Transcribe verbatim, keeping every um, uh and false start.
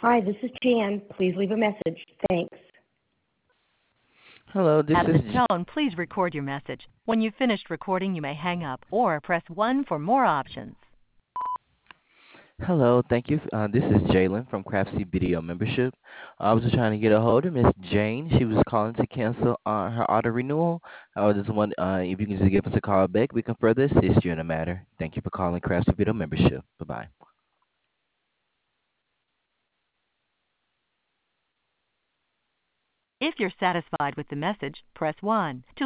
Hi, this is Jan. Please leave a message. Thanks. Hello, this At is the J- tone, please record your message. When you've finished recording, you may hang up or press one for more options. Hello. Thank you. Uh, this is Jalen from Craftsy Video Membership. I was just trying to get a hold of Miss Jane. She was calling to cancel uh, her auto renewal. I was just wondering uh, if you can just give us a call back. We can further assist you in the matter. Thank you for calling Craftsy Video Membership. Bye bye. If you're satisfied with the message, press one. To